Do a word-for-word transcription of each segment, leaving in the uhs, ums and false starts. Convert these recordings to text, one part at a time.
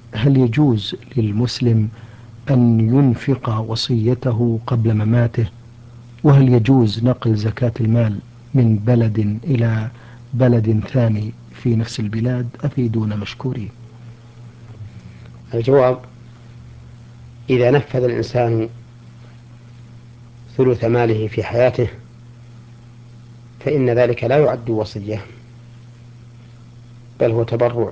هل يجوز للمسلم أن ينفق وصيته قبل مماته؟ وهل يجوز نقل زكاة المال من بلد إلى بلد ثاني في نفس البلاد؟ أفيدونا مشكورين. الجواب: إذا نفذ الإنسان ثلث ماله في حياته فإن ذلك لا يعد وصية، بل هو تبرع.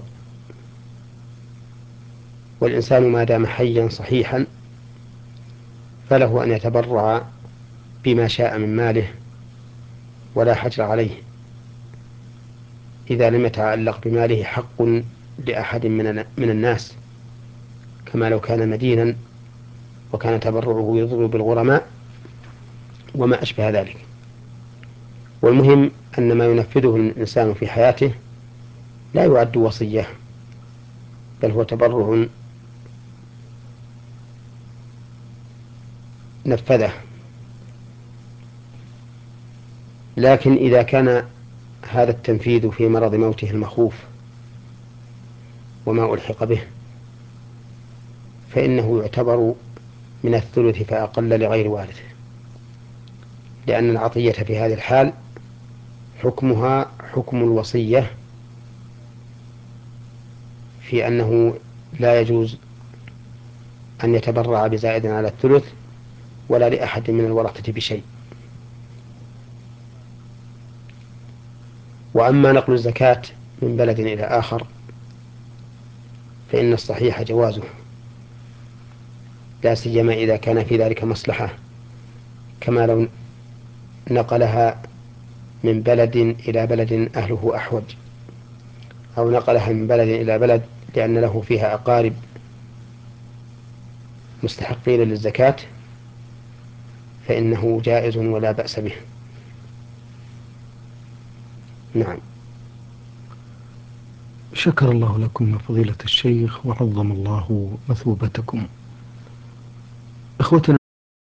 والإنسان ما دام حيا صحيحا فله أن يتبرع بما شاء من ماله ولا حجر عليه، إذا لم يتعلق بماله حق لأحد من من الناس، كما لو كان مدينا وكان تبرعه يضر بالغرماء وما أشبه ذلك. والمهم أن ما ينفذه الإنسان في حياته لا يعد وصية، بل هو تبرع نفذه. لكن إذا كان هذا التنفيذ في مرض موته المخوف وما ألحق به فإنه يعتبر من الثلث فأقل لغير وارثه، لأن العطية في هذه الحال حكمها حكم الوصية، في أنه لا يجوز أن يتبرع بزائد على الثلث ولا لأحد من الورثة بشيء. وأما نقل الزكاة من بلد إلى آخر فإن الصحيح جوازه، لا سيما إذا كان في ذلك مصلحة، كما لو نقلها من بلد إلى بلد أهله أحوج، أو نقلها من بلد إلى بلد لأن له فيها أقارب مستحقين للزكاة، فإنه جائز ولا بأس به. نعم. شكر الله لكم فضيلة الشيخ وعظم الله مثوبتكم. إخوتنا